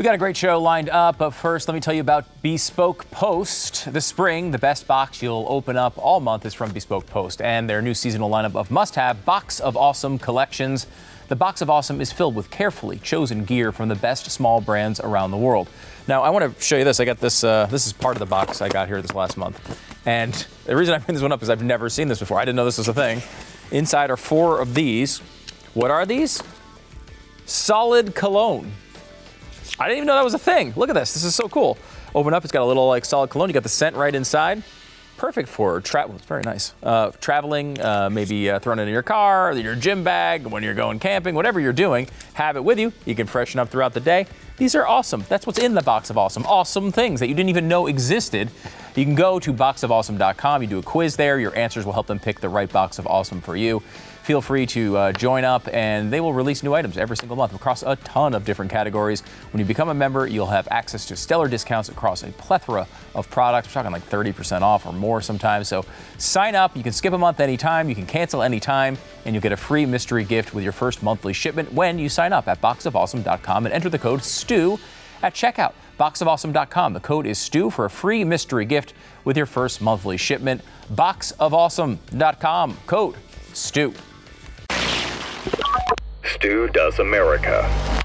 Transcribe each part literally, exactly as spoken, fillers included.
We got a great show lined up, but first let me tell you about Bespoke Post. This spring, the best box you'll open up all month is from Bespoke Post and their new seasonal lineup of must-have Box of Awesome collections. The Box of Awesome is filled with carefully chosen gear from the best small brands around the world. Now, I want to show you this. I got this, uh, this is part of the box I got here this last month. And the reason I bring this one up is I've never seen this before. I didn't know this was a thing. Inside are four of these. What are these? Solid cologne. I didn't even know that was a thing. Look at this. This is so cool. Open up. It's got a little like solid cologne. You got the scent right inside. Perfect for travel. It's very nice. Uh, traveling, uh, maybe uh, throwing it in your car, your gym bag, when you're going camping, whatever you're doing, have it with you. You can freshen up throughout the day. These are awesome. That's what's in the Box of Awesome. Awesome things that you didn't even know existed. You can go to box of awesome dot com. You do a quiz there. Your answers will help them pick the right Box of Awesome for you. Feel free to uh, join up, and they will release new items every single month across a ton of different categories. When you become a member, you'll have access to stellar discounts across a plethora of products. We're talking like thirty percent off or more sometimes. So sign up. You can skip a month anytime. You can cancel anytime, and you'll get a free mystery gift with your first monthly shipment when you sign up at box of awesome dot com and enter the code STU at checkout. box of awesome dot com. The code is STU for a free mystery gift with your first monthly shipment. box of awesome dot com. Code STU. Stu Does America.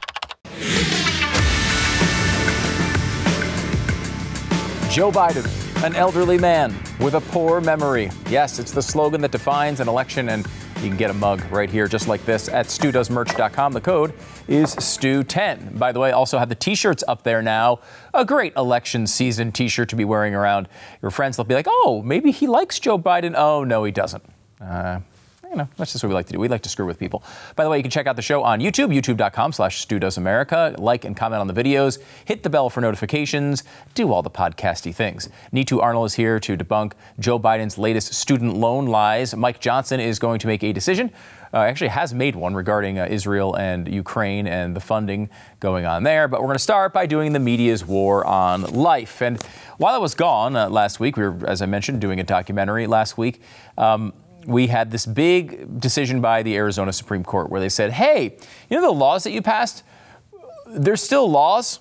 Joe Biden, an elderly man with a poor memory. Yes, it's the slogan that defines an election, and you can get a mug right here just like this at stu does merch dot com. The code is stu ten. By the way, also have the t-shirts up there now. A great election season t-shirt to be wearing around your friends. They'll be like, oh, maybe he likes Joe Biden. Oh, no, he doesn't. Uh, You know, that's just what we like to do. We like to screw with people. By the way, you can check out the show on YouTube, youtube dot com slash Stu Does America. Like and comment on the videos. Hit the bell for notifications. Do all the podcasty things. Neetu Arnold is here to debunk Joe Biden's latest student loan lies. Mike Johnson is going to make a decision. Uh, actually has made one regarding uh, Israel and Ukraine and the funding going on there. But we're going to start by doing the media's war on life. And while I was gone uh, last week, we were, as I mentioned, doing a documentary last week. Um, We had this big decision by the Arizona Supreme Court where they said, hey, you know the laws that you passed? They're still laws.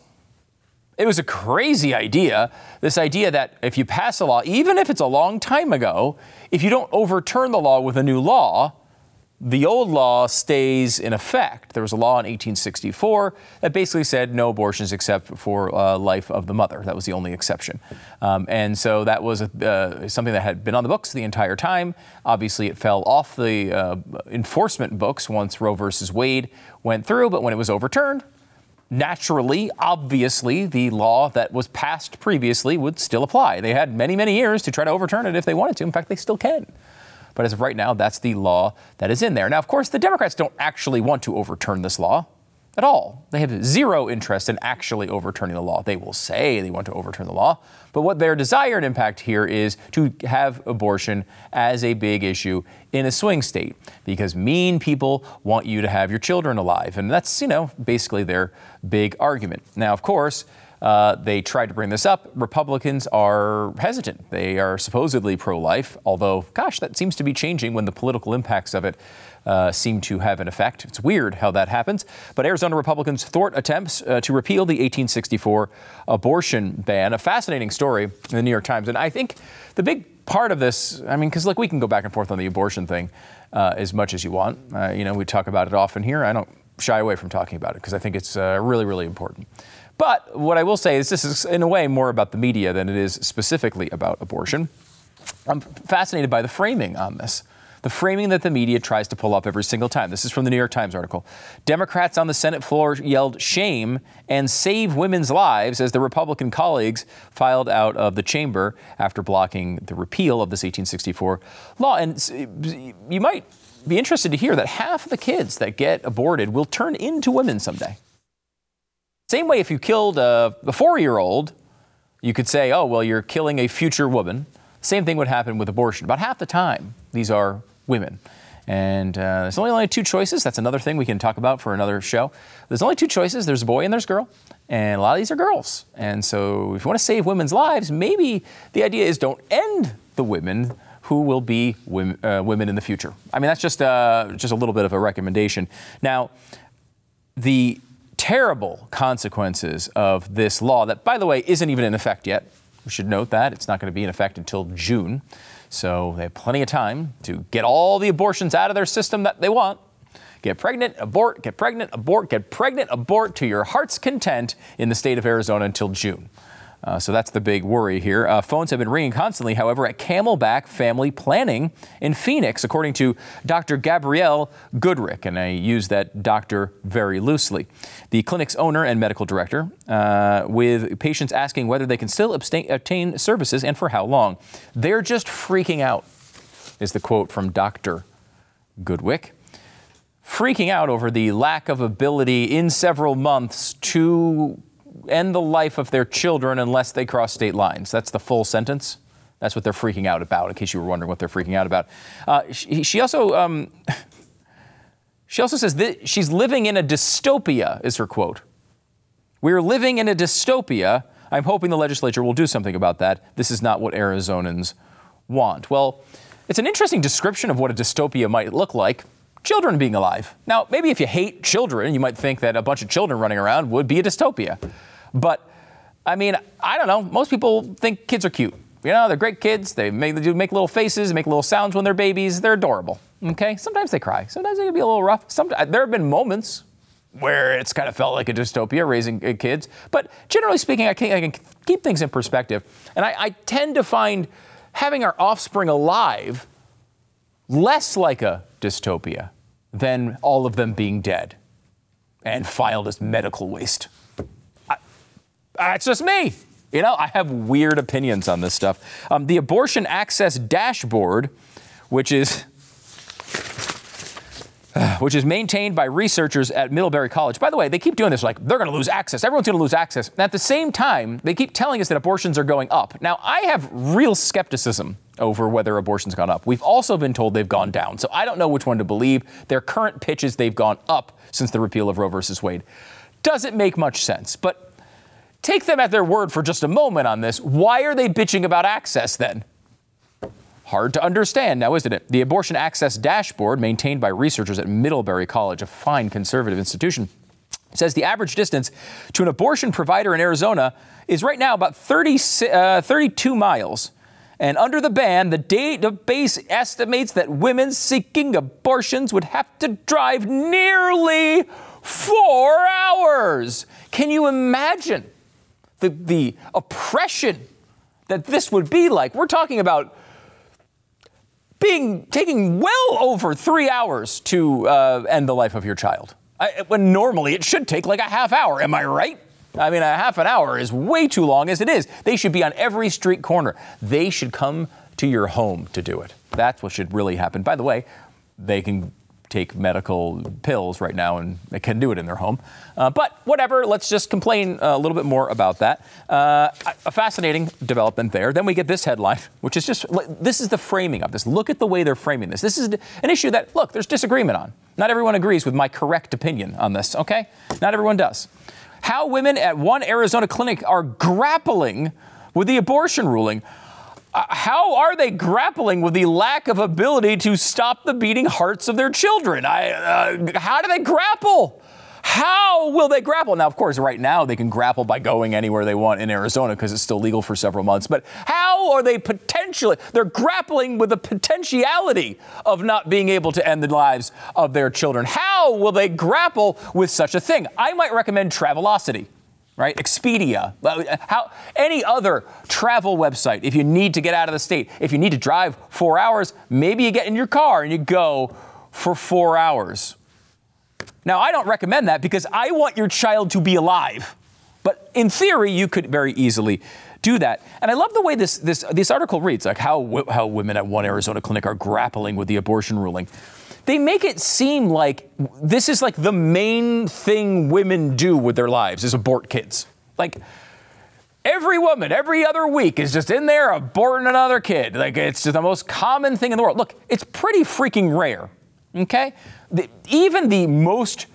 It was a crazy idea, this idea that if you pass a law, even if it's a long time ago, if you don't overturn the law with a new law, the old law stays in effect. There was a law in eighteen sixty-four that basically said no abortions except for uh, life of the mother. That was the only exception. Um, and so that was uh, something that had been on the books the entire time. Obviously, it fell off the uh, enforcement books once Roe versus Wade went through. But when it was overturned, naturally, obviously, the law that was passed previously would still apply. They had many, many years to try to overturn it if they wanted to. In fact, they still can. But as of right now, that's the law that is in there. Now, of course, the Democrats don't actually want to overturn this law at all. They have zero interest in actually overturning the law. They will say they want to overturn the law. But what their desired impact here is to have abortion as a big issue in a swing state, because mean people want you to have your children alive. And that's, you know, basically their big argument. Now, of course, Uh, they tried to bring this up. Republicans are hesitant. They are supposedly pro-life, although, gosh, that seems to be changing when the political impacts of it uh, seem to have an effect. It's weird how that happens. But Arizona Republicans thwart attempts uh, to repeal the eighteen sixty-four abortion ban. A fascinating story in the New York Times. And I think the big part of this, I mean, because, like, we can go back and forth on the abortion thing uh, as much as you want. Uh, you know, we talk about it often here. I don't shy away from talking about it because I think it's uh, really, really important. But what I will say is this is, in a way, more about the media than it is specifically about abortion. I'm fascinated by the framing on this. The framing that the media tries to pull up every single time. This is from the New York Times article. Democrats on the Senate floor yelled shame and save women's lives as the Republican colleagues filed out of the chamber after blocking the repeal of this eighteen sixty-four law. And you might be interested to hear that half of the kids that get aborted will turn into women someday. Same way if you killed a, a four-year-old, you could say, oh, well, you're killing a future woman. Same thing would happen with abortion. About half the time, these are women. And uh, there's only, only two choices. That's another thing we can talk about for another show. There's only two choices. There's a boy and there's a girl. And a lot of these are girls. And so if you want to save women's lives, maybe the idea is don't end the women who will be women, uh, women in the future. I mean, that's just, uh, just a little bit of a recommendation. Now, the terrible consequences of this law that, by the way, isn't even in effect yet. We should note that it's not going to be in effect until June. So they have plenty of time to get all the abortions out of their system that they want. Get pregnant, abort, get pregnant, abort, get pregnant, abort to your heart's content in the state of Arizona until June. Uh, so that's the big worry here. Uh, phones have been ringing constantly, however, at Camelback Family Planning in Phoenix, according to Doctor Gabrielle Goodrick, and I use that doctor very loosely. The clinic's owner and medical director, uh, with patients asking whether they can still abstain, obtain services and for how long. They're just freaking out, is the quote from Doctor Goodrick. Freaking out over the lack of ability in several months to end the life of their children unless they cross state lines. That's the full sentence. That's what they're freaking out about, in case you were wondering what they're freaking out about. Uh, she, she also um, she also says that she's living in a dystopia, is her quote. We're living in a dystopia. I'm hoping the legislature will do something about that. This is not what Arizonans want. Well, it's an interesting description of what a dystopia might look like. Children being alive. Now, maybe if you hate children, you might think that a bunch of children running around would be a dystopia. But, I mean, I don't know. Most people think kids are cute. You know, they're great kids. They make, they do make little faces, make little sounds when they're babies. They're adorable. Okay? Sometimes they cry. Sometimes they can be a little rough. Sometimes, there have been moments where it's kind of felt like a dystopia raising kids. But generally speaking, I can, I can keep things in perspective. And I, I tend to find having our offspring alive less like a dystopia than all of them being dead and filed as medical waste. I, that's just me. You know, I have weird opinions on this stuff. Um, the Abortion Access Dashboard, which is which is maintained by researchers at Middlebury College. By the way, they keep doing this like they're going to lose access. Everyone's going to lose access. And at the same time, they keep telling us that abortions are going up. Now, I have real skepticism over whether abortion's gone up. We've also been told they've gone down. So I don't know which one to believe. Their current pitch is they've gone up since the repeal of Roe versus Wade. Doesn't make much sense. But take them at their word for just a moment on this. Why are they bitching about access then? Hard to understand now, isn't it? The Abortion Access Dashboard, maintained by researchers at Middlebury College, a fine conservative institution, says the average distance to an abortion provider in Arizona is right now about thirty, uh, thirty-two miles. And under the ban, the database estimates that women seeking abortions would have to drive nearly four hours. Can you imagine the, the oppression that this would be like? We're talking about being taking well over three hours to uh, end the life of your child. I, when normally it should take like a half hour. Am I right? I mean, a half an hour is way too long as it is. They should be on every street corner. They should come to your home to do it. That's what should really happen. By the way, they can take medical pills right now and they can do it in their home. Uh, but whatever, let's just complain a little bit more about that. Uh, a fascinating development there. Then we get this headline, which is just, this is the framing of this. Look at the way they're framing this. This is an issue that, look, there's disagreement on. Not everyone agrees with my correct opinion on this, okay? Not everyone does. How women at one Arizona clinic are grappling with the abortion ruling. Uh, how are they grappling with the lack of ability to stop the beating hearts of their children? I, uh, how do they grapple? How will they grapple? Now, of course, right now they can grapple by going anywhere they want in Arizona because it's still legal for several months. But how are they potentially, they're grappling with the potentiality of not being able to end the lives of their children. How will they grapple with such a thing? I might recommend Travelocity. Right? Expedia, how, any other travel website. If you need to get out of the state, if you need to drive four hours, maybe you get in your car and you go for four hours. Now, I don't recommend that because I want your child to be alive. But in theory, you could very easily do that. And I love the way this this this article reads, like how how women at one Arizona clinic are grappling with the abortion ruling. They make it seem like this is like the main thing women do with their lives is abort kids. Like every woman, every other week is just in there aborting another kid. Like it's just the most common thing in the world. Look, it's pretty freaking rare. Okay? The, even the most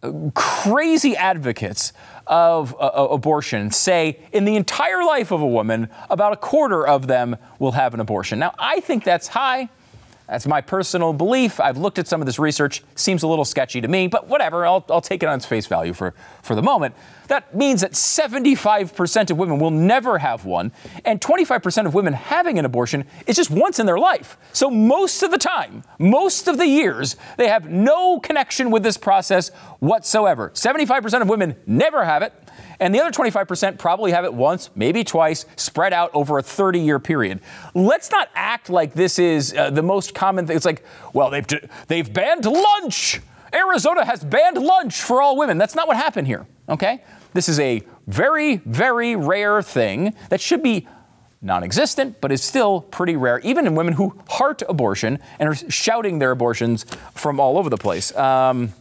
crazy advocates of uh, abortion say in the entire life of a woman, about a quarter of them will have an abortion. Now, I think that's high. That's my personal belief. I've looked at some of this research. Seems a little sketchy to me, but whatever. I'll, I'll take it on its face value for, for the moment. That means that seventy-five percent of women will never have one, and twenty-five percent of women having an abortion is just once in their life. So most of the time, most of the years, they have no connection with this process whatsoever. seventy-five percent of women never have it, and the other twenty-five percent probably have it once, maybe twice, spread out over a thirty-year period. Let's not act like this is uh, the most common thing. It's like, well, they've they've banned lunch. Arizona has banned lunch for all women. That's not what happened here, okay? This is a very, very rare thing that should be non-existent, but is still pretty rare, even in women who heart abortion and are shouting their abortions from all over the place. Um,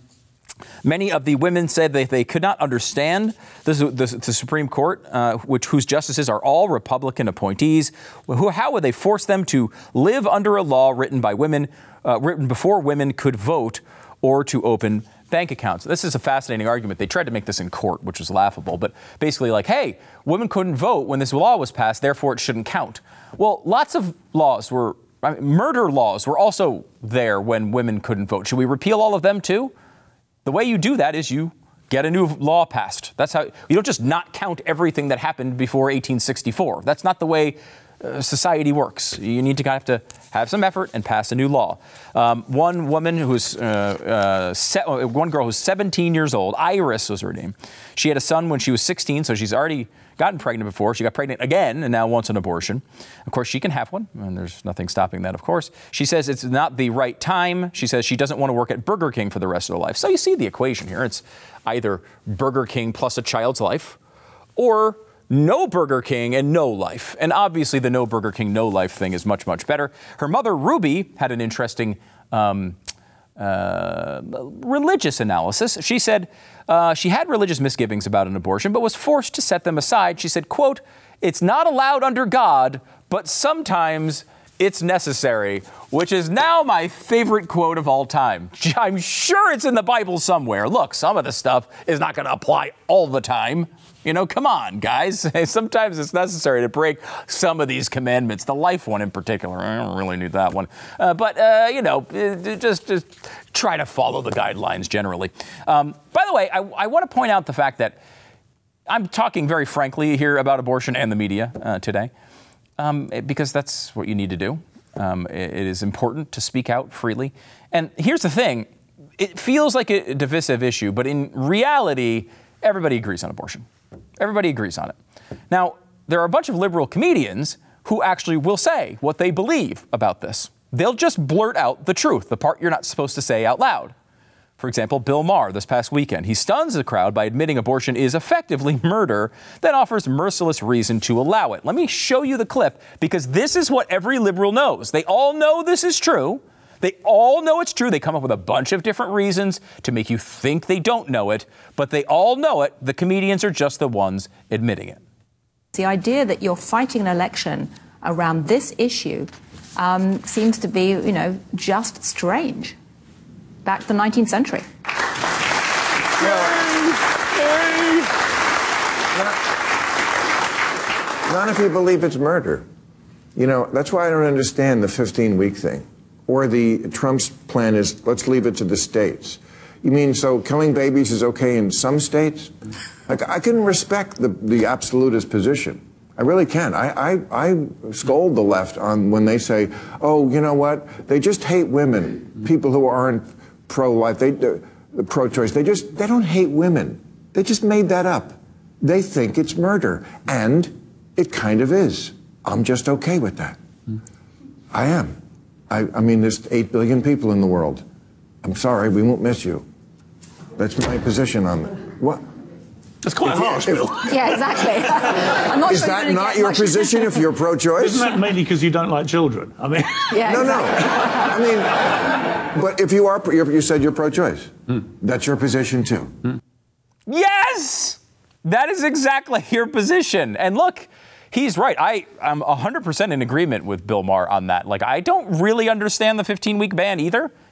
Many of the women said that they could not understand the, the, the Supreme Court, uh, which whose justices are all Republican appointees. Who, how would they force them to live under a law written by women, uh, written before women could vote or to open bank accounts? This is a fascinating argument. They tried to make this in court, which was laughable, but basically like, hey, women couldn't vote when this law was passed, therefore it shouldn't count. Well, lots of laws were, I mean, murder laws were also there when women couldn't vote. Should we repeal all of them too? The way you do that is you get a new law passed. That's how you don't just not count everything that happened before eighteen sixty-four. That's not the way uh, society works. You need to kind of have to have some effort and pass a new law. Um, one woman who's uh, uh, se- one girl who's seventeen years old, Iris was her name. She had a son when she was sixteen, so she's already gotten pregnant before. She got pregnant again and now wants an abortion. Of course, she can have one, and there's nothing stopping that, of course. She says it's not the right time. She says she doesn't want to work at Burger King for the rest of her life. So you see the equation here. It's either Burger King plus a child's life or no Burger King and no life. And obviously the no Burger King, no life thing is much, much better. Her mother, Ruby, had an interesting um, uh, religious analysis. She said uh, she had religious misgivings about an abortion, but was forced to set them aside. She said, quote, "It's not allowed under God, but sometimes it's necessary," which is now my favorite quote of all time. I'm sure it's in the Bible somewhere. Look, some of the stuff is not going to apply all the time. You know, come on, guys. Sometimes it's necessary to break some of these commandments. The life one in particular, I don't really need that one. Uh, but, uh, you know, just, just try to follow the guidelines generally. Um, by the way, I, I want to point out the fact that I'm talking very frankly here about abortion and the media uh, today, um, because that's what you need to do. Um, it, it is important to speak out freely. And here's the thing. It feels like a divisive issue, but in reality, everybody agrees on abortion. Everybody agrees on it. Now, there are a bunch of liberal comedians who actually will say what they believe about this. They'll just blurt out the truth, the part you're not supposed to say out loud. For example, Bill Maher this past weekend. He stuns the crowd by admitting abortion is effectively murder, then offers merciless reason to allow it. Let me show you the clip, because this is what every liberal knows. They all know this is true. They all know it's true. They come up with a bunch of different reasons to make you think they don't know it, but they all know it. The comedians are just the ones admitting it. The idea that you're fighting an election around this issue um, seems to be, you know, just strange. Back to the nineteenth century. Not if you believe it's murder. You know, that's why I don't understand the fifteen-week thing. Or the Trump's plan is, let's leave it to the states. You mean, so killing babies is okay in some states? Like, I can respect the, the absolutist position. I really can. I, I, I scold the left on when they say, oh, you know what? They just hate women, people who aren't pro-life, they, uh, pro-choice. They just, they don't hate women. They just made that up. They think it's murder. And it kind of is. I'm just okay with that. I am. I, I mean, there's eight billion people in the world. I'm sorry, we won't miss you. That's my position on it. What? That's quite harsh, Bill. Yeah, exactly. I'm not Is sure that not your position if you're pro-choice? Isn't that mainly because you don't like children? I mean, yeah, no, exactly. no. I mean, but if you are, you said you're pro-choice. Hmm. That's your position too. Hmm. Yes, that is exactly your position. And look, he's right. I, I'm one hundred percent in agreement with Bill Maher on that. Like, I don't really understand the fifteen-week ban either. It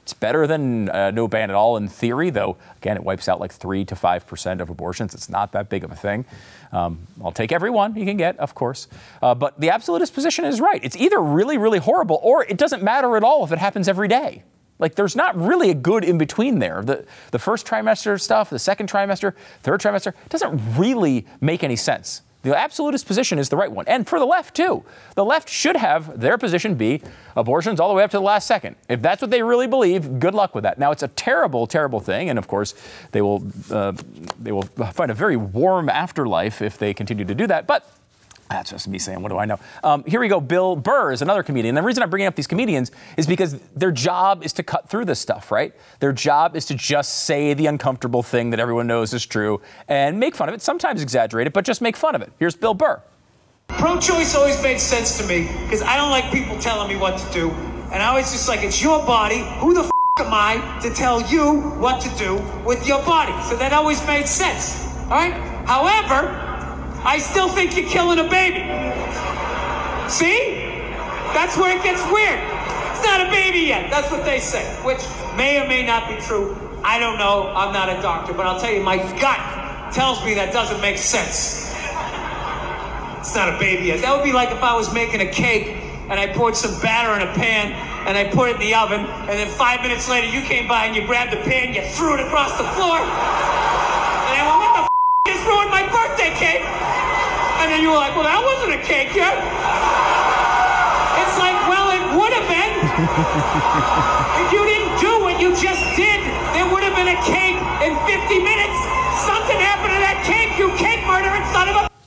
It's better than uh, no ban at all in theory, though, again, it wipes out like three to five percent of abortions. It's not that big of a thing. Um, I'll take every one you can get, of course. Uh, but the absolutist position is right. It's either really, really horrible, or it doesn't matter at all if it happens every day. Like, there's not really a good in between there. The, the first trimester stuff, the second trimester, third trimester, doesn't really make any sense. The absolutist position is the right one. And for the left, too. The left should have their position be abortions all the way up to the last second. If that's what they really believe, good luck with that. Now, it's a terrible, terrible thing. And, of course, they will uh, they will find a very warm afterlife if they continue to do that. But that's just me saying, what do I know? Um, here we go. Bill Burr is another comedian. And the reason I'm bringing up these comedians is because their job is to cut through this stuff, right? Their job is to just say the uncomfortable thing that everyone knows is true and make fun of it, sometimes exaggerate it, but just make fun of it. Here's Bill Burr. Pro-choice always made sense to me because I don't like people telling me what to do. And I always just like, it's your body. Who the f*** am I to tell you what to do with your body? So that always made sense, all right? However, I still think you're killing a baby. See? That's where it gets weird. It's not a baby yet. That's what they say, which may or may not be true. I don't know. I'm not a doctor, but I'll tell you, my gut tells me that doesn't make sense. It's not a baby yet. That would be like if I was making a cake and I poured some batter in a pan and I put it in the oven, and then five minutes later you came by and you grabbed the pan, you threw it across the floor, and I went, what the f*** just ruined my birthday cake? And then you were like, well, that wasn't a cake yet. It's like, well, it would have been. If you didn't do what you just did, there would have been a cake in fifty minutes. Something happened to that cake, you cake murdering son of a...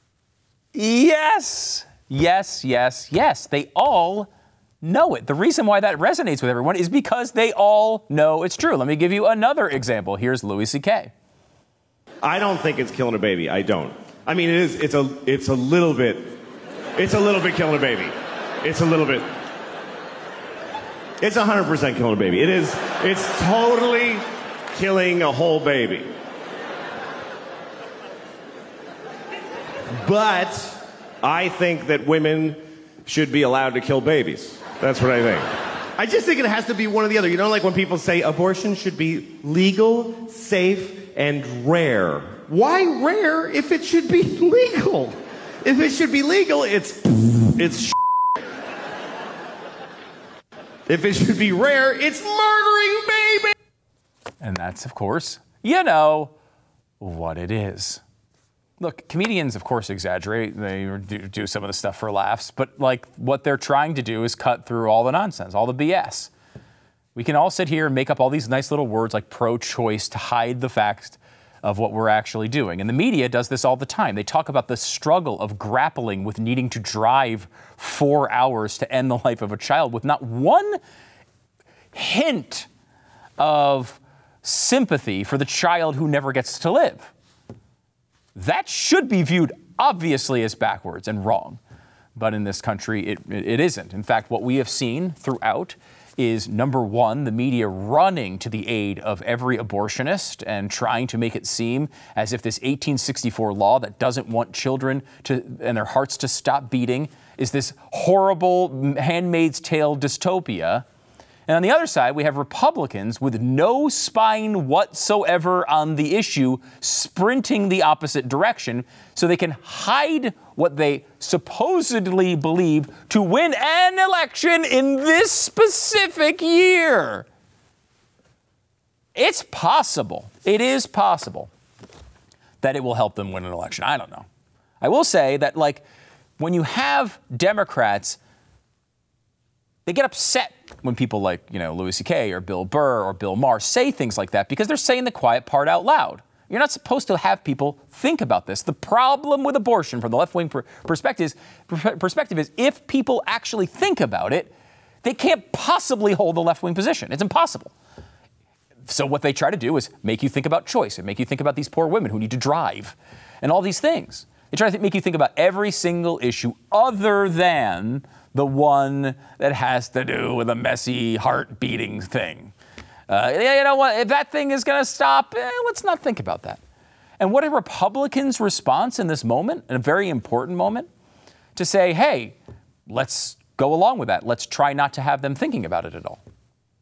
Yes, yes, yes, yes. They all know it. The reason why that resonates with everyone is because they all know it's true. Let me give you another example. Here's Louis C K. I don't think it's killing a baby. I don't. I mean, it is. It's a. It's a little bit. It's a little bit killing a baby. It's a little bit. It's a hundred percent killing a baby. It is. It's totally killing a whole baby. But I think that women should be allowed to kill babies. That's what I think. I just think it has to be one or the other. You know, like when people say abortion should be legal, safe, and rare. Why rare if it should be legal? If it should be legal, it's it's if it should be rare, it's murdering baby. And that's, of course, you know what it is. Look, comedians, of course, exaggerate. They do, do some of the stuff for laughs. But, like, what they're trying to do is cut through all the nonsense, all the B S. We can all sit here and make up all these nice little words like pro-choice to hide the fact of what we're actually doing. And the media does this all the time. They talk about the struggle of grappling with needing to drive four hours to end the life of a child with not one hint of sympathy for the child who never gets to live. That should be viewed obviously as backwards and wrong. But in this country, it, it isn't. In fact, what we have seen throughout is, number one, the media running to the aid of every abortionist and trying to make it seem as if this eighteen sixty-four law that doesn't want children to and their hearts to stop beating is this horrible Handmaid's Tale dystopia. And on the other side, we have Republicans with no spine whatsoever on the issue sprinting the opposite direction so they can hide what they supposedly believe to win an election in this specific year. It's possible. It is possible that it will help them win an election. I don't know. I will say that, like, when you have Democrats, they get upset when people like, you know, Louis C K or Bill Burr or Bill Maher say things like that because they're saying the quiet part out loud. You're not supposed to have people think about this. The problem with abortion from the left-wing per- perspective, is, perspective is if people actually think about it, they can't possibly hold the left-wing position. It's impossible. So what they try to do is make you think about choice and make you think about these poor women who need to drive and all these things. They try to make you think about every single issue other than the one that has to do with a messy, heart-beating thing. Uh, you know what? If that thing is going to stop, eh, let's not think about that. And what a Republicans' response in this moment, in a very important moment, to say, hey, let's go along with that. Let's try not to have them thinking about it at all.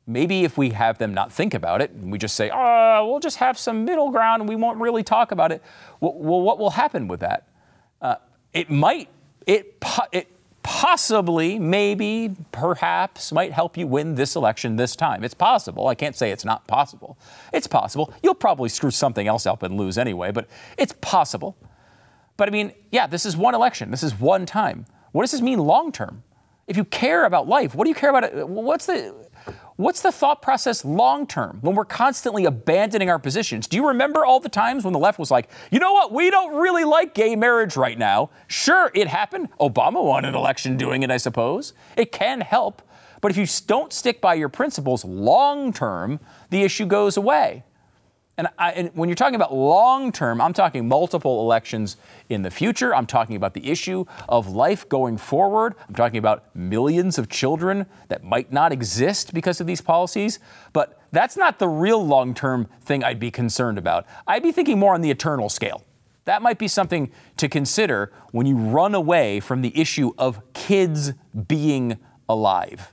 Maybe if we have them not think about it, and we just say, oh, we'll just have some middle ground and we won't really talk about it. Well, well what will happen with that? Uh, it might, it, it possibly, maybe, perhaps might help you win this election this time. It's possible. I can't say it's not possible. It's possible. You'll probably screw something else up and lose anyway, but it's possible. But I mean, yeah, this is one election. This is one time. What does this mean long term? If you care about life, what do you care about? It? What's the what's the thought process long term when we're constantly abandoning our positions? Do you remember all the times when the left was like, you know what, we don't really like gay marriage right now? Sure, it happened. Obama won an election doing it, I suppose. It can help. But if you don't stick by your principles long term, the issue goes away. And, I, and when you're talking about long term, I'm talking multiple elections in the future. I'm talking about the issue of life going forward. I'm talking about millions of children that might not exist because of these policies. But that's not the real long term thing I'd be concerned about. I'd be thinking more on the eternal scale. That might be something to consider when you run away from the issue of kids being alive.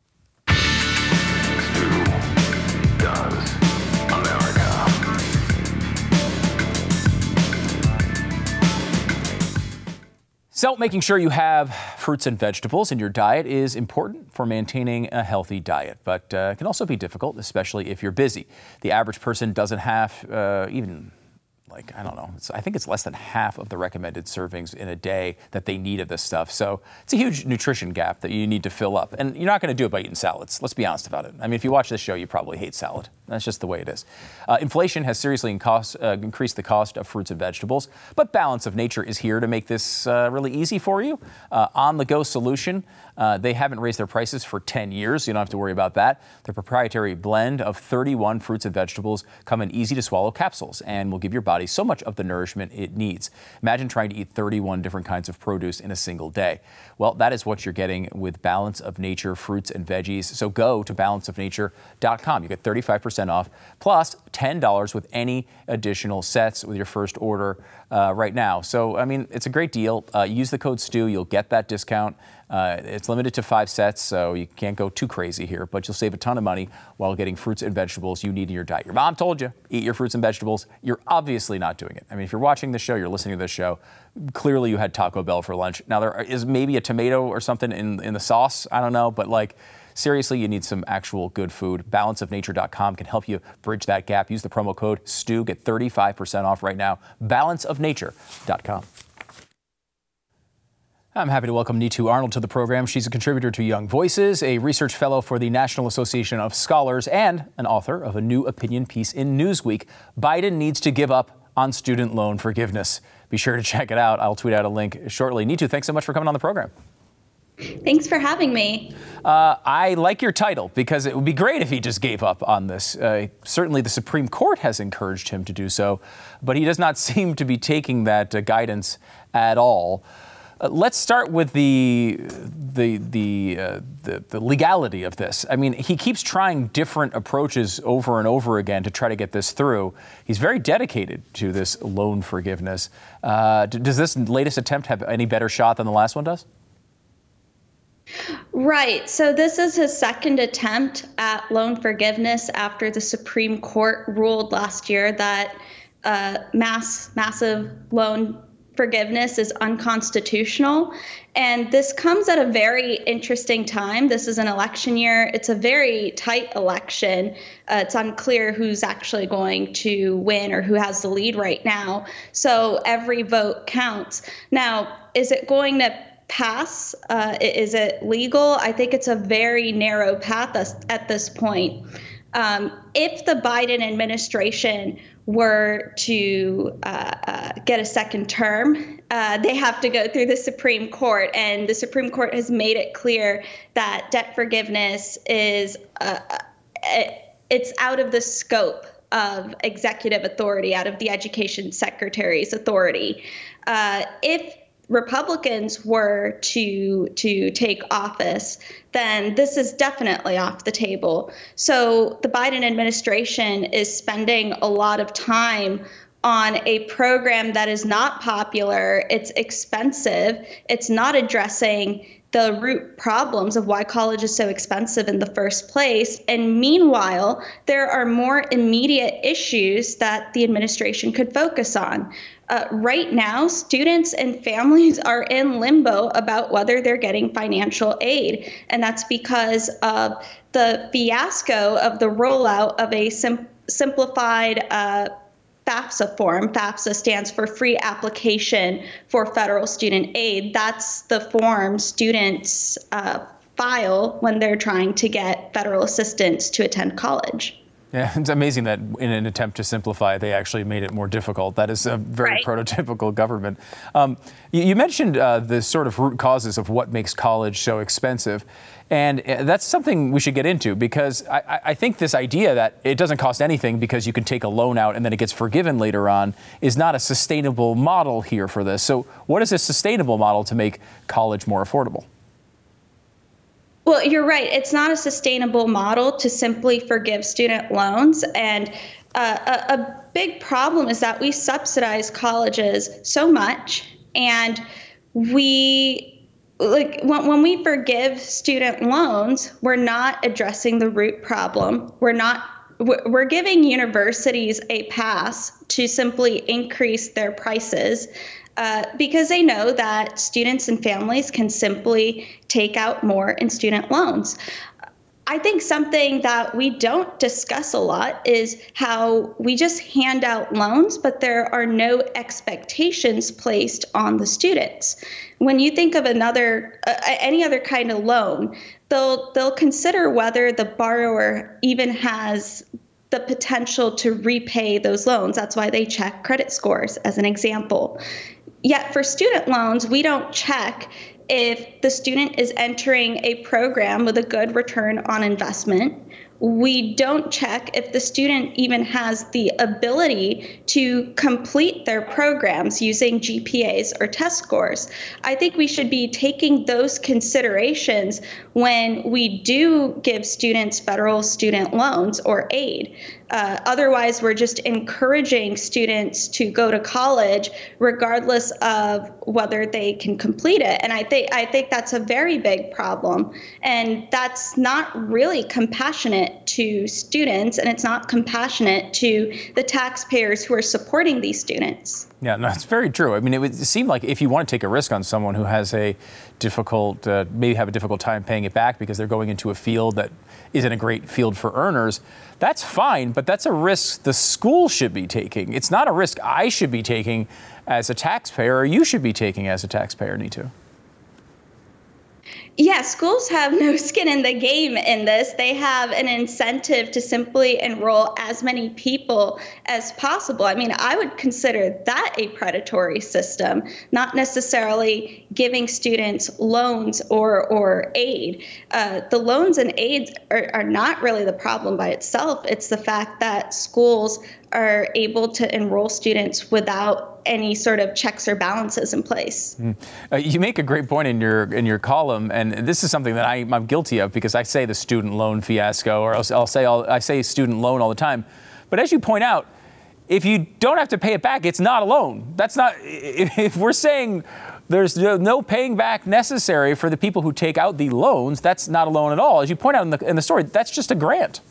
So making sure you have fruits and vegetables in your diet is important for maintaining a healthy diet, but uh, it can also be difficult, especially if you're busy. The average person doesn't have uh, even like, I don't know, it's, I think it's less than half of the recommended servings in a day that they need of this stuff. So it's a huge nutrition gap that you need to fill up. And you're not going to do it by eating salads. Let's be honest about it. I mean, if you watch this show, you probably hate salad. That's just the way it is. Uh, inflation has seriously in cost, uh, increased the cost of fruits and vegetables, but Balance of Nature is here to make this uh, really easy for you. Uh, on-the-go solution. Uh, they haven't raised their prices for ten years. So you don't have to worry about that. Their proprietary blend of thirty-one fruits and vegetables come in easy-to-swallow capsules and will give your body so much of the nourishment it needs. Imagine trying to eat thirty-one different kinds of produce in a single day. Well, that is what you're getting with Balance of Nature fruits and veggies. So go to balance of nature dot com. You get thirty-five percent off plus ten dollars with any additional sets with your first order uh, right now. So, I mean, it's a great deal. Uh, use the code STU. You'll get that discount. Uh, it's limited to five sets, so you can't go too crazy here, but you'll save a ton of money while getting fruits and vegetables you need in your diet. Your mom told you, eat your fruits and vegetables. You're obviously not doing it. I mean, if you're watching this show, you're listening to this show, clearly you had Taco Bell for lunch. Now, there is maybe a tomato or something in, in the sauce. I don't know, but like, seriously, you need some actual good food. balance of nature dot com can help you bridge that gap. Use the promo code STU. Get thirty-five percent off right now. balance of nature dot com. I'm happy to welcome Neetu Arnold to the program. She's a contributor to Young Voices, a research fellow for the National Association of Scholars, and an author of a new opinion piece in Newsweek. Biden needs to give up on student loan forgiveness. Be sure to check it out. I'll tweet out a link shortly. Neetu, thanks so much for coming on the program. Thanks for having me. Uh, I like your title because it would be great if he just gave up on this. Uh, certainly the Supreme Court has encouraged him to do so, but he does not seem to be taking that uh, guidance at all. Uh, let's start with the the the, uh, the the legality of this. I mean, he keeps trying different approaches over and over again to try to get this through. He's very dedicated to this loan forgiveness. Uh, does this latest attempt have any better shot than the last one does? Right. So this is his second attempt at loan forgiveness after the Supreme Court ruled last year that uh, mass massive loan forgiveness is unconstitutional. And this comes at a very interesting time. This is an election year. It's a very tight election. Uh, it's unclear who's actually going to win or who has the lead right now. So every vote counts. Now, is it going to pass? Uh, is it legal? I think it's a very narrow path at this point. Um, if the Biden administration were to uh, uh, get a second term, uh, they have to go through the Supreme Court. And the Supreme Court has made it clear that debt forgiveness is, uh, it's out of the scope of executive authority, out of the Education Secretary's authority. Uh, if Republicans were to to take office, then this is definitely off the table. So the Biden administration is spending a lot of time on a program that is not popular. It's expensive. It's not addressing the root problems of why college is so expensive in the first place. And meanwhile, there are more immediate issues that the administration could focus on. Uh, right now, students and families are in limbo about whether they're getting financial aid. And that's because of the fiasco of the rollout of a sim- simplified uh, FAFSA form. FAFSA stands for Free Application for Federal Student Aid. That's the form students uh, file when they're trying to get federal assistance to attend college. Yeah, it's amazing that in an attempt to simplify, they actually made it more difficult. That is a very right. prototypical government. Um, you, you mentioned uh, the sort of root causes of what makes college so expensive. And that's something we should get into, because I, I think this idea that it doesn't cost anything because you can take a loan out and then it gets forgiven later on is not a sustainable model here for this. So what is a sustainable model to make college more affordable? Well, you're right. It's not a sustainable model to simply forgive student loans. And uh, a, a big problem is that we subsidize colleges so much. And we, like, when, when we forgive student loans, we're not addressing the root problem. We're not, we're giving universities a pass to simply increase their prices. Uh, because they know that students and families can simply take out more in student loans. I think something that we don't discuss a lot is how we just hand out loans, but there are no expectations placed on the students. When you think of another, uh, any other kind of loan, they'll they'll consider whether the borrower even has the potential to repay those loans. That's why they check credit scores, as an example. Yet for student loans, we don't check if the student is entering a program with a good return on investment. We don't check if the student even has the ability to complete their programs using G P As or test scores. I think we should be taking those considerations when we do give students federal student loans or aid. Uh, otherwise, we're just encouraging students to go to college regardless of whether they can complete it. And I think I think that's a very big problem. And that's not really compassionate to students, and it's not compassionate to the taxpayers who are supporting these students. Yeah, no, it's very true. I mean, it would seem like if you want to take a risk on someone who has a difficult, uh, maybe have a difficult time paying it back because they're going into a field that isn't a great field for earners, that's fine, but that's a risk the school should be taking. It's not a risk I should be taking as a taxpayer, or you should be taking as a taxpayer, Neetu. Yeah, schools have no skin in the game in this. They have an incentive to simply enroll as many people as possible. I mean, I would consider that a predatory system, not necessarily giving students loans or, or aid. Uh, the loans and aids are, are not really the problem by itself. It's the fact that schools are able to enroll students without any sort of checks or balances in place. Mm. Uh, you make a great point in your in your column, and this is something that I, I'm guilty of, because I say the student loan fiasco, or else I'll say I'll, I say student loan all the time. But as you point out, if you don't have to pay it back, it's not a loan. That's not. If we're saying there's no paying back necessary for the people who take out the loans, that's not a loan at all. As you point out in the in the story, that's just a grant.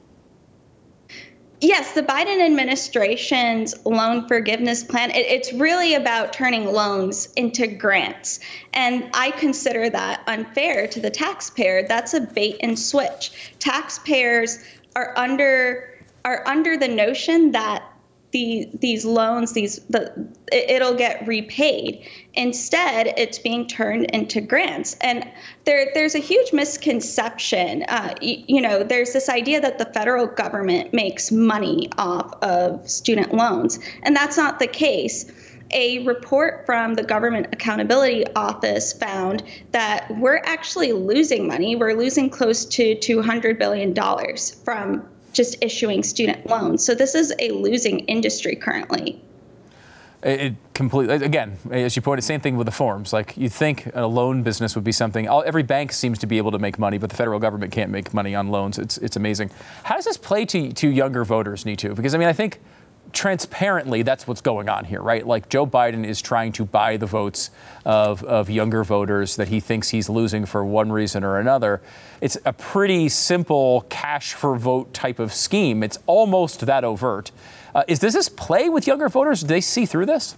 Yes, the Biden administration's loan forgiveness plan, it, it's really about turning loans into grants. And I consider that unfair to the taxpayer. That's a bait and switch. Taxpayers are under are under the notion that the these loans, these the it, it'll get repaid. Instead, it's being turned into grants. And there there's a huge misconception. Uh, you, you know, there's this idea that the federal government makes money off of student loans, and that's not the case. A report from the Government Accountability Office found that we're actually losing money. We're losing close to two hundred billion dollars from just issuing student loans. So this is a losing industry currently. It, it completely, again, as you pointed, same thing with the forms. Like, you'd think a loan business would be something, all, every bank seems to be able to make money, but the federal government can't make money on loans. It's it's amazing. How does this play to, to younger voters, Neetu? Because, I mean, I think transparently, that's what's going on here, right? Like Joe Biden is trying to buy the votes of, of younger voters that he thinks he's losing for one reason or another. It's a pretty simple cash for vote type of scheme. It's almost that overt. Uh, is does this play with younger voters? Do they see through this?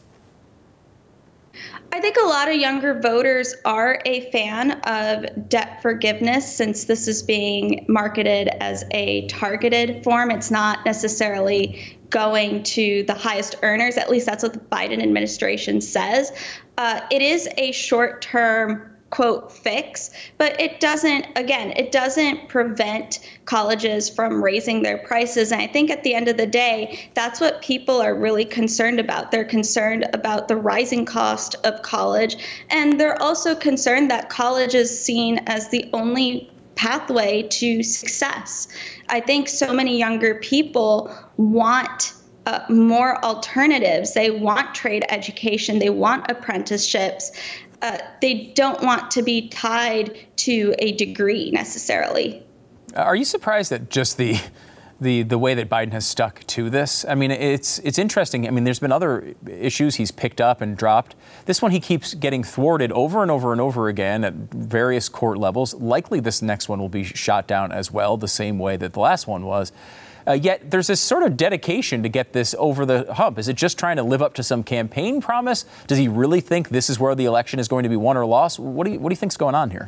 I think a lot of younger voters are a fan of debt forgiveness since this is being marketed as a targeted form. It's not necessarily going to the highest earners. At least that's what the Biden administration says. Uh, it is a short-term quote fix, but it doesn't, again, it doesn't prevent colleges from raising their prices. And I think at the end of the day, that's what people are really concerned about. They're concerned about the rising cost of college. And they're also concerned that college is seen as the only pathway to success. I think so many younger people want Uh, more alternatives. They want trade education. They want apprenticeships. Uh, they don't want to be tied to a degree necessarily. Are you surprised at just the the the way that Biden has stuck to this? I mean, it's it's interesting. I mean, there's been other issues he's picked up and dropped. This one he keeps getting thwarted over and over and over again at various court levels. Likely this next one will be shot down as well, the same way that the last one was. Uh, yet there's this sort of dedication to get this over the hump. Is it just trying to live up to some campaign promise? Does he really think this is where the election is going to be won or lost? What do you, what do you think's going on here?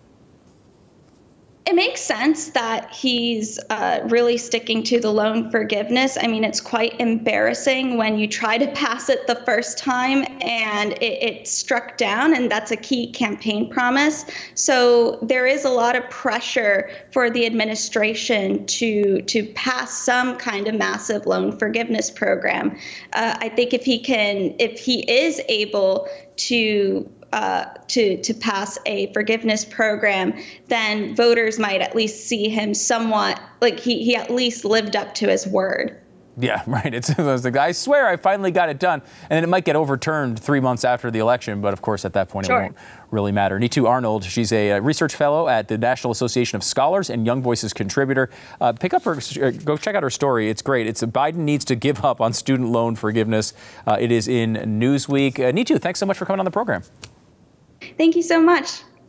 It makes sense that he's uh, really sticking to the loan forgiveness. I mean, it's quite embarrassing when you try to pass it the first time and it, it struck down, and that's a key campaign promise. So there is a lot of pressure for the administration to to pass some kind of massive loan forgiveness program. Uh, I think if he can, if he is able to Uh, to to pass a forgiveness program, then voters might at least see him somewhat like he, he at least lived up to his word. Yeah, right. It's, it's like, I swear I finally got it done. And then it might get overturned three months after the election. But of course, at that point, sure, it won't really matter. Nitu Arnold, she's a research fellow at the National Association of Scholars and Young Voices contributor. Uh, pick up her, go check out her story. It's great. It's a Biden needs to give up on student loan forgiveness. Uh, it is in Newsweek. Uh, Nitu, thanks so much for coming on the program. Thank you so much.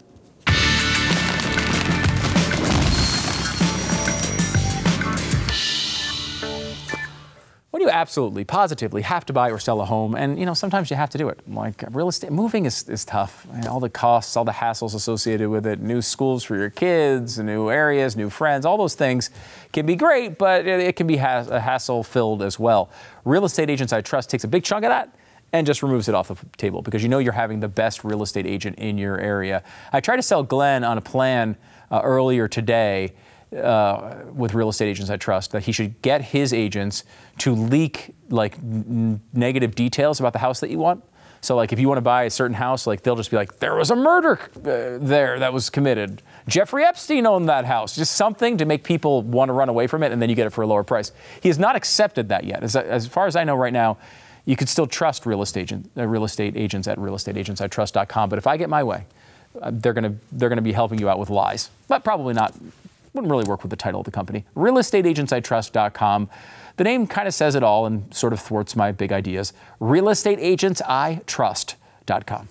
When you absolutely, positively have to buy or sell a home, and you know sometimes you have to do it. Like real estate, moving is, is tough. I mean, all the costs, all the hassles associated with it. New schools for your kids, new areas, new friends, all those things can be great, but it, it can be has, hassle-filled as well. Real Estate Agents I Trust takes a big chunk of that and just removes it off the table because you know you're having the best real estate agent in your area. I tried to sell Glenn on a plan uh, earlier today uh, with Real Estate Agents I Trust that he should get his agents to leak like n- negative details about the house that you want. So like if you want to buy a certain house, like they'll just be like, there was a murder uh, there that was committed. Jeffrey Epstein owned that house. Just something to make people want to run away from it, and then you get it for a lower price. He has not accepted that yet. As, as far as I know right now, you could still trust real estate, agent, uh, real estate agents at real estate agents I trust dot com. But if I get my way, uh, they're going to they're going to be helping you out with lies. But probably not. Wouldn't really work with the title of the company. real estate agents I trust dot com. The name kind of says it all and sort of thwarts my big ideas. real estate agents I trust dot com.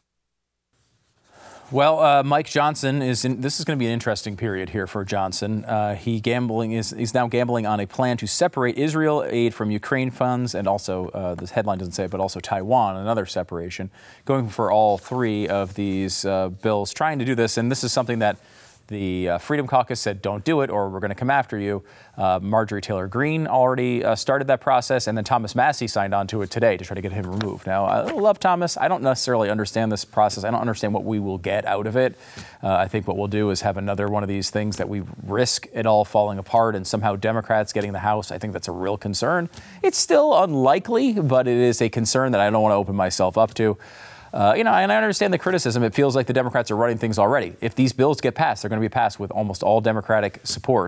Well, uh, Mike Johnson is in, this is going to be an interesting period here for Johnson. Uh, he gambling is he's now gambling on a plan to separate Israel aid from Ukraine funds, and also uh, this headline doesn't say it, but also Taiwan, another separation. Going for all three of these uh, bills, trying to do this, and this is something that the uh, Freedom Caucus said, don't do it or we're going to come after you. Uh, Marjorie Taylor Greene already uh, started that process, and then Thomas Massie signed on to it today to try to get him removed. Now, I love Thomas. I don't necessarily understand this process. I don't understand what we will get out of it. Uh, I think what we'll do is have another one of these things that we risk it all falling apart and somehow Democrats getting the House. I think that's a real concern. It's still unlikely, but it is a concern that I don't want to open myself up to. Uh, you know, and I understand the criticism. It feels like the Democrats are running things already. If these bills get passed, they're going to be passed with almost all Democratic support.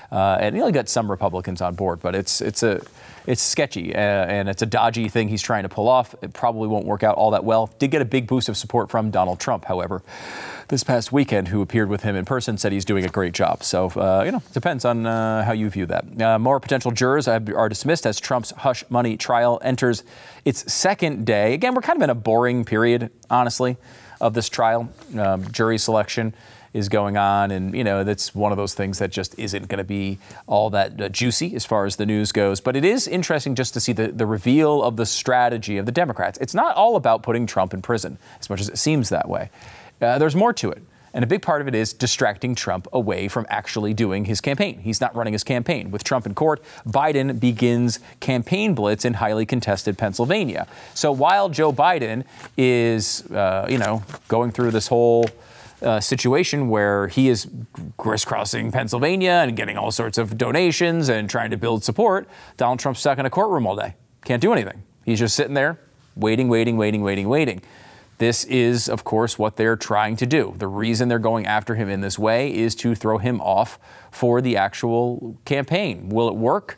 Uh, and he'll get some Republicans on board, but it's it's a it's sketchy uh, and it's a dodgy thing he's trying to pull off. It probably won't work out all that well. Did get a big boost of support from Donald Trump, however, this past weekend, who appeared with him in person, said he's doing a great job. So, uh, you know, depends on uh, how you view that. Uh, more potential jurors are dismissed as Trump's hush money trial enters its second day. Again, we're kind of in a boring period, honestly, of this trial. Um, jury selection is going on, and you know that's one of those things that just isn't going to be all that uh, juicy as far as the news goes. But it is interesting just to see the, the reveal of the strategy of the Democrats. It's not all about putting Trump in prison, as much as it seems that way. Uh, there's more to it. And a big part of it is distracting Trump away from actually doing his campaign. He's not running his campaign. With Trump in court, Biden begins campaign blitz in highly contested Pennsylvania. So while Joe Biden is, uh, you know, going through this whole Uh, situation where he is crisscrossing Pennsylvania and getting all sorts of donations and trying to build support, Donald Trump's stuck in a courtroom all day. Can't do anything. He's just sitting there waiting, waiting, waiting, waiting, waiting. This is, of course, what they're trying to do. The reason they're going after him in this way is to throw him off for the actual campaign. Will it work?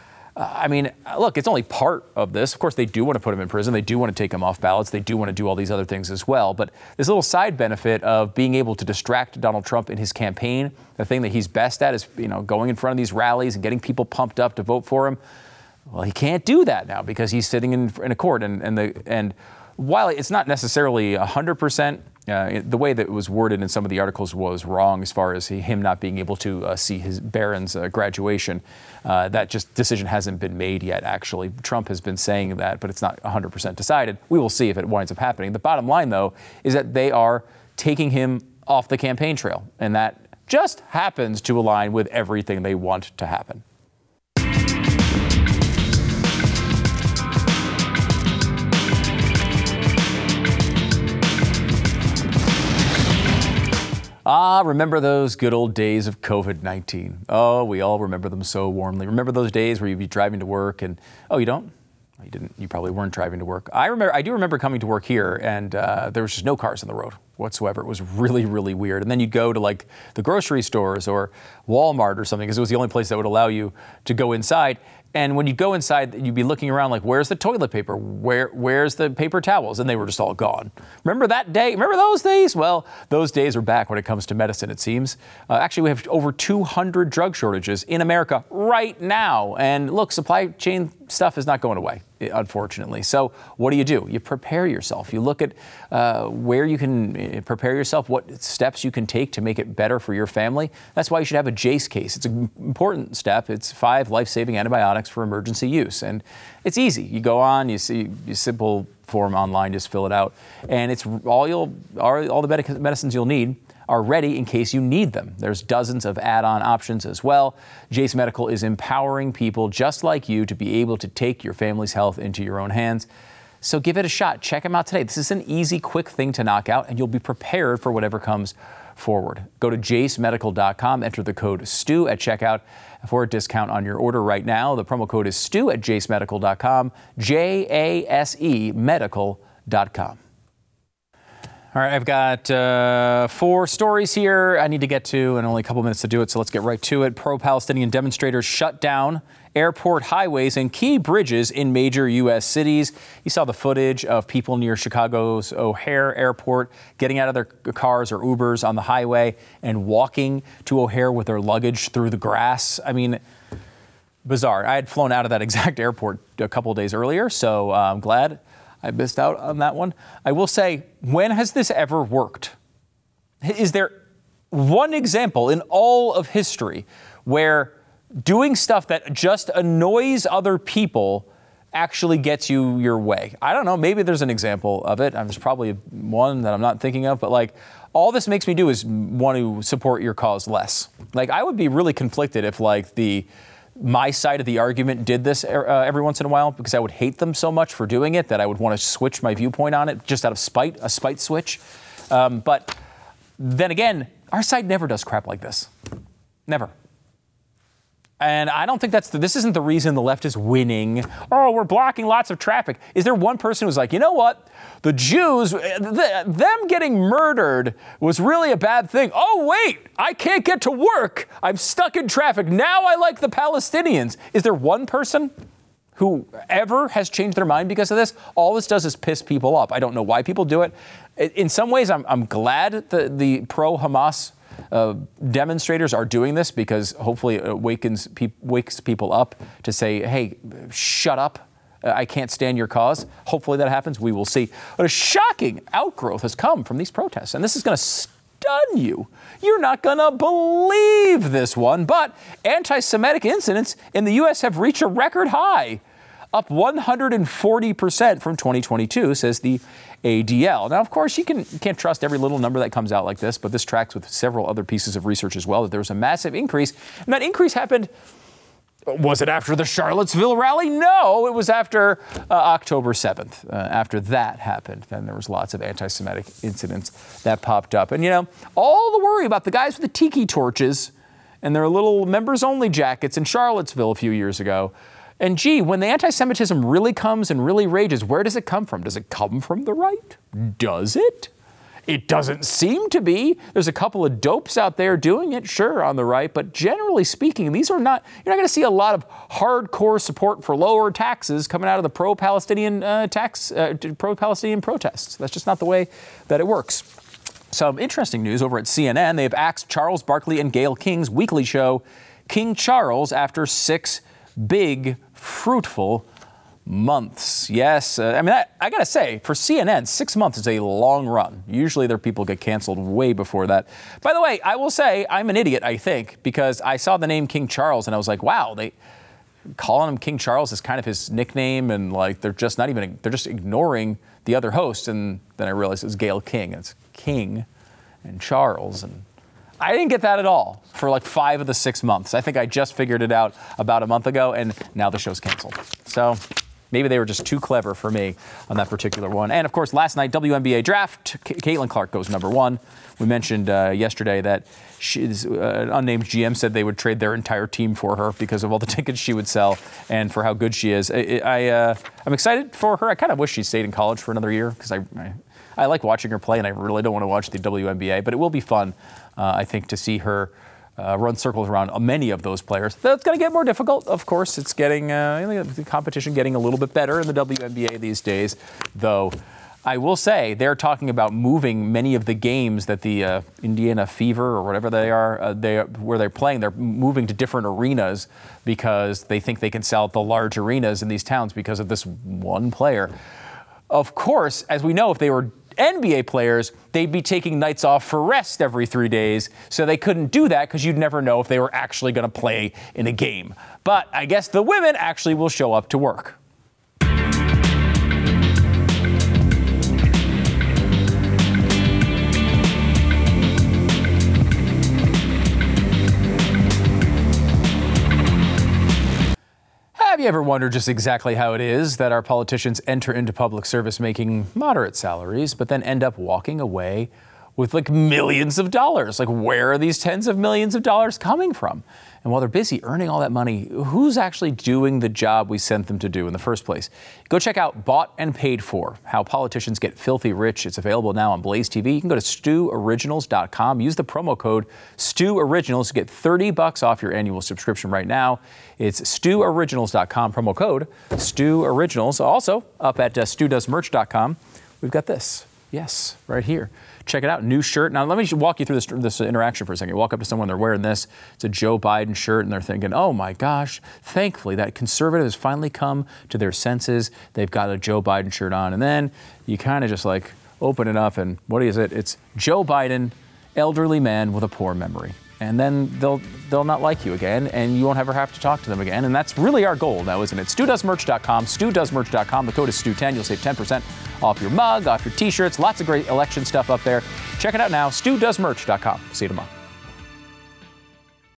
Uh, I mean, look, it's only part of this. Of course, they do want to put him in prison. They do want to take him off ballots. They do want to do all these other things as well. But this little side benefit of being able to distract Donald Trump in his campaign, the thing that he's best at is, you know, going in front of these rallies and getting people pumped up to vote for him. Well, he can't do that now because he's sitting in, in a court. And, and, the, and while it's not necessarily one hundred percent, Uh, the way that it was worded in some of the articles was wrong as far as him not being able to uh, see his Barron's uh, graduation. Uh, that just decision hasn't been made yet, actually. Trump has been saying that, but it's not one hundred percent decided. We will see if it winds up happening. The bottom line, though, is that they are taking him off the campaign trail, and that just happens to align with everything they want to happen. Ah, remember those good old days of COVID nineteen. Oh, we all remember them so warmly. Remember those days where you'd be driving to work and, oh, you don't? You didn't. You probably weren't driving to work. I remember. I do remember coming to work here, and uh, there was just no cars on the road whatsoever. It was really, really weird. And then you'd go to like the grocery stores or Walmart or something, because it was the only place that would allow you to go inside. And when you go inside, you'd be looking around like, where's the toilet paper? Where, where's the paper towels? And they were just all gone. Remember that day? Remember those days? Well, those days are back when it comes to medicine, it seems. Uh, actually, we have over two hundred drug shortages in America right now. And look, supply chain stuff is not going away, unfortunately. So what do you do? You prepare yourself. You look at uh, where you can prepare yourself, what steps you can take to make it better for your family. That's why you should have a JACE case. It's an important step. It's five life-saving antibiotics for emergency use. And it's easy. You go on, you see a simple form online, just fill it out. And it's all you'll, all, all the medic- medicines you'll need are ready in case you need them. There's dozens of add-on options as well. JACE Medical is empowering people just like you to be able to take your family's health into your own hands. So give it a shot. Check them out today. This is an easy, quick thing to knock out, and you'll be prepared for whatever comes forward. Go to jace medical dot com, enter the code STU at checkout for a discount on your order right now. The promo code is STU at jace medical dot com, J A S E medical dot com. All right, I've got uh, four stories here I need to get to, and only a couple minutes to do it, so let's get right to it. Pro-Palestinian demonstrators shut down airport highways and key bridges in major U S cities. You saw the footage of people near Chicago's O'Hare Airport getting out of their cars or Ubers on the highway and walking to O'Hare with their luggage through the grass. I mean, bizarre. I had flown out of that exact airport a couple of days earlier, so uh, I'm glad I missed out on that one. I will say, when has this ever worked? Is there one example in all of history where doing stuff that just annoys other people actually gets you your way? I don't know. Maybe there's an example of it. There's probably one that I'm not thinking of. But like, all this makes me do is want to support your cause less. Like, I would be really conflicted if like the my side of the argument did this uh, every once in a while, because I would hate them so much for doing it that I would want to switch my viewpoint on it just out of spite, a spite switch. Um, but then again, our side never does crap like this. Never. And I don't think that's the, this isn't the reason the left is winning. Oh, we're blocking lots of traffic. Is there one person who's like, you know what? The Jews, the, them getting murdered was really a bad thing. Oh, wait, I can't get to work. I'm stuck in traffic. Now I like the Palestinians. Is there one person who ever has changed their mind because of this? All this does is piss people off. I don't know why people do it. In some ways, I'm, I'm glad the, the pro-Hamas Uh, demonstrators are doing this because hopefully it wakens pe- wakes people up to say, hey, shut up. Uh, I can't stand your cause. Hopefully that happens. We will see. But a shocking outgrowth has come from these protests. And this is going to stun you. You're not going to believe this one. But anti-Semitic incidents in the U S have reached a record high, up one hundred forty percent from twenty twenty-two, says the A D L. Now, of course, you, can, you can't trust every little number that comes out like this, but this tracks with several other pieces of research as well, that there was a massive increase. And that increase happened, was it after the Charlottesville rally? No, it was after uh, October seventh. Uh, after that happened, then there was lots of anti-Semitic incidents that popped up. And, you know, all the worry about the guys with the tiki torches and their little members-only jackets in Charlottesville a few years ago. And gee, when the anti-Semitism really comes and really rages, where does it come from? Does it come from the right? Does it? It doesn't seem to be. There's a couple of dopes out there doing it, sure, on the right, but generally speaking, these are not, you're not going to see a lot of hardcore support for lower taxes coming out of the pro-Palestinian uh, tax, uh, pro-Palestinian protests. That's just not the way that it works. Some interesting news over at C N N. They've axed Charles Barkley and Gayle King's weekly show, King Charles, after six big, fruitful months. Yes, uh, I mean, I, I got to say, for C N N, six months is a long run. Usually their people get canceled way before that. By the way, I will say I'm an idiot, I think, because I saw the name King Charles and I was like, wow, they calling him King Charles is kind of his nickname, and like they're just not even, they're just ignoring the other host. And then I realized it was Gayle King. It's King and Charles, and I didn't get that at all for like five of the six months. I think I just figured it out about a month ago, and now the show's canceled. So maybe they were just too clever for me on that particular one. And of course, last night, W N B A draft, C- Caitlin Clark goes number one. We mentioned uh, yesterday that she's, uh, an unnamed G M said they would trade their entire team for her because of all the tickets she would sell and for how good she is. I, I, uh, I'm excited for her. I kind of wish she stayed in college for another year because I, I, I like watching her play, and I really don't want to watch the W N B A, but it will be fun. Uh, I think to see her uh, run circles around many of those players. That's going to get more difficult. Of course, it's getting uh, the competition getting a little bit better in the W N B A these days. Though I will say they're talking about moving many of the games that the uh, Indiana Fever or whatever they are, uh, they where they're playing. They're moving to different arenas because they think they can sell at the large arenas in these towns because of this one player. Of course, as we know, if they were N B A players, they'd be taking nights off for rest every three days, so they couldn't do that because you'd never know if they were actually going to play in a game. But I guess the women actually will show up to work. Have you ever wondered just exactly how it is that our politicians enter into public service making moderate salaries, but then end up walking away with like millions of dollars? Like, where are these tens of millions of dollars coming from? And while they're busy earning all that money, who's actually doing the job we sent them to do in the first place? Go check out Bought and Paid For, How Politicians Get Filthy Rich. It's available now on Blaze T V. You can go to stew originals dot com. Use the promo code StewOriginals to get thirty bucks off your annual subscription right now. It's stew originals dot com, promo code StewOriginals. Also, up at uh, stew does merch dot com, we've got this. Yes, right here. Check it out. New shirt. Now, let me walk you through this, this interaction for a second. You walk up to someone, they're wearing this. It's a Joe Biden shirt, and they're thinking, oh, my gosh, thankfully, that conservative has finally come to their senses. They've got a Joe Biden shirt on. And then you kind of just, like, open it up, and what is it? It's Joe Biden, elderly man with a poor memory. And then they'll they'll not like you again, and you won't ever have to talk to them again. And that's really our goal now, isn't it? stew does merch dot com, stew does merch dot com. The code is stew ten. You'll save ten percent off your mug, off your T-shirts. Lots of great election stuff up there. Check it out now, stew does merch dot com. See you tomorrow.